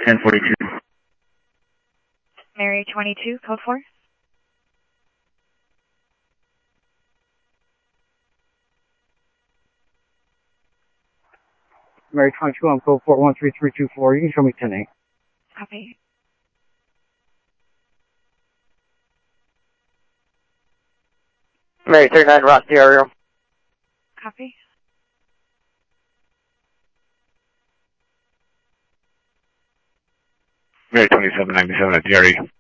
1042. Mary 22, code 4. Mary 22 on code 413324. You can show me 10-8. Copy. Mary 39, Rock the Ariel. Copy. Mary 2797 at DRE.